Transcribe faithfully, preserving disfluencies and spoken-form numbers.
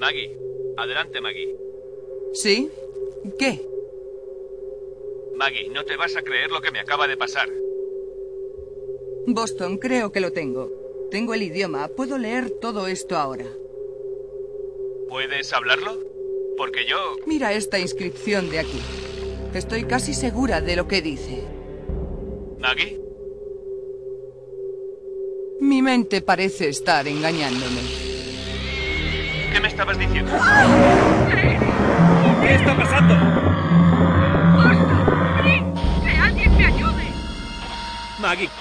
Maggie, adelante, Maggie. ¿Sí? ¿Qué? Maggie, no te vas a creer lo que me acaba de pasar. Boston, creo que lo tengo. Tengo el idioma. Puedo leer todo esto ahora. ¿Puedes hablarlo? Porque yo... Mira esta inscripción de aquí. Estoy casi segura de lo que dice. ¿Maggie? Mi mente parece estar engañándome. ¿Qué me estabas diciendo? ¿Qué está pasando? ¡Boston! ¡Que alguien me ayude! Maggie,